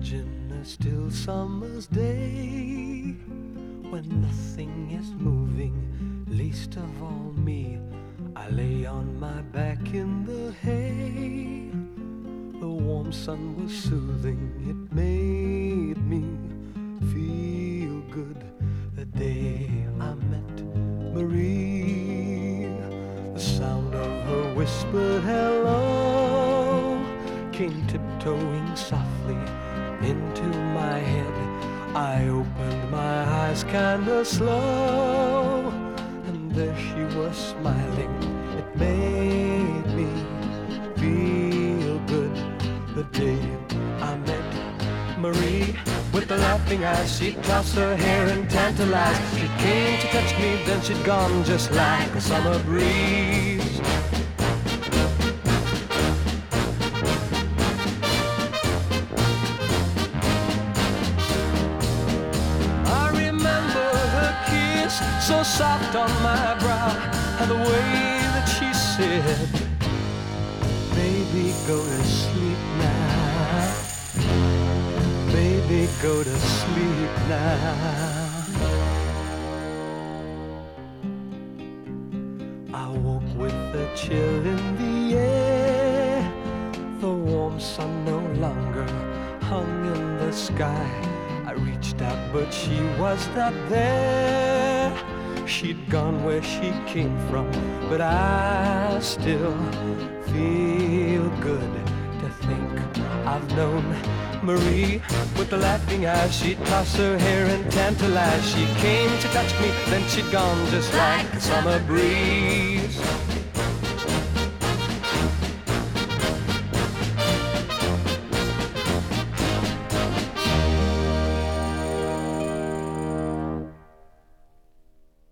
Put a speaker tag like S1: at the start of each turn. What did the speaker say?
S1: Imagine a still summer's day when nothing is moving, least of all me. I lay on my back in the hay. The warm sun was soothing, it made me feel good. The day I met Marie, the sound of her whispered hello came tiptoeing softly into my head. I opened my eyes kinda slow, and there she was smiling. It made me feel good. The day I met Marie, with the laughing eyes, she'd toss her hair and tantalize. She came to touch me, then she'd gone just like a summer breeze. So soft on my brow, and the way that she said, baby, go to sleep now. Baby, go to sleep now. I woke with a chill in the air. The warm sun no longer hung in the sky. I reached out, but she was not there. She'd gone where she came from, but I still feel good to think I've known Marie. With the laughing eyes, she'd toss her hair and tantalize. She came to touch me, then she'd gone just like a summer breeze.